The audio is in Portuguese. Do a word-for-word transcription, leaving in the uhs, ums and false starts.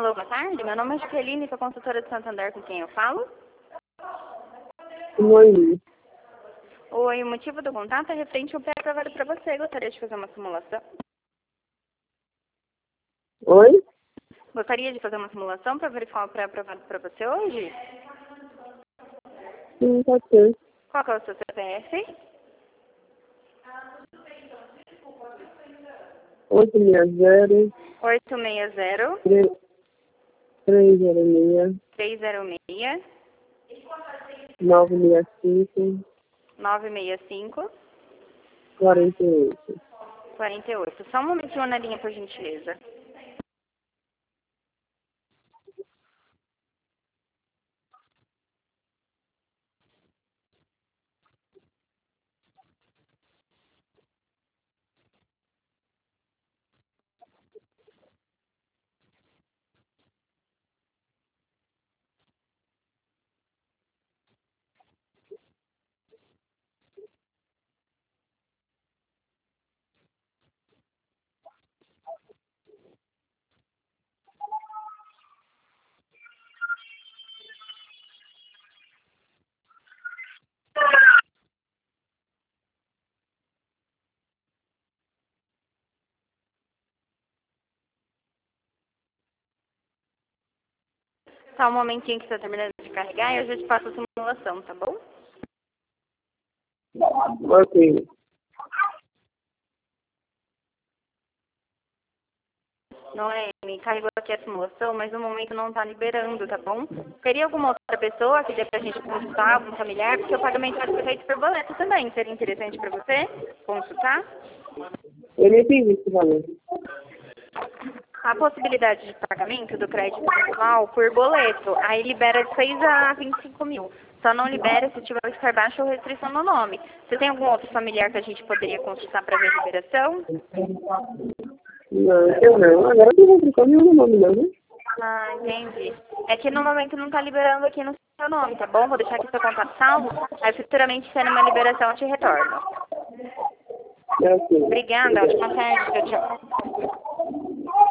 Alô, boa tarde. Meu nome é Jaqueline, sou consultora de Santander, com quem eu falo? Oi. Oi, o motivo do contato é referente ao pré-aprovado para você. Gostaria de fazer uma simulação? Oi? Gostaria de fazer uma simulação para verificar o pré-aprovado para você hoje? Sim, pode ser. Qual que é o seu C P F? oito seis zero, oito seis zero, três zero seis, três zero seis, nove seis cinco, nove seis cinco, quarenta e oito. quatro oito. Só um momentinho na linha, por gentileza. Só um momentinho que está terminando de carregar e eu já te faço a simulação, tá bom? Ok. Não é, me carregou aqui a simulação, mas no momento não está liberando, tá bom? Teria alguma outra pessoa que dê pra gente consultar, algum familiar, porque o pagamento vai ser feito por boleto também. Seria interessante para você consultar? Eu não entendi esse valor. A possibilidade de pagamento do crédito pessoal por boleto, aí libera de seis a vinte e cinco mil. Só não libera se tiver que estar baixo ou restrição no nome. Você tem algum outro familiar que a gente poderia consultar para ver a liberação? Não, eu não. Agora eu não vou trocar nenhum nome, não, né? Ah, entendi. É que no momento não está liberando aqui no seu nome, tá bom? Vou deixar aqui seu contato salvo. Aí futuramente, sendo uma liberação, eu te retorno. É ok. Obrigada, ótima tarde. Tchau, tchau.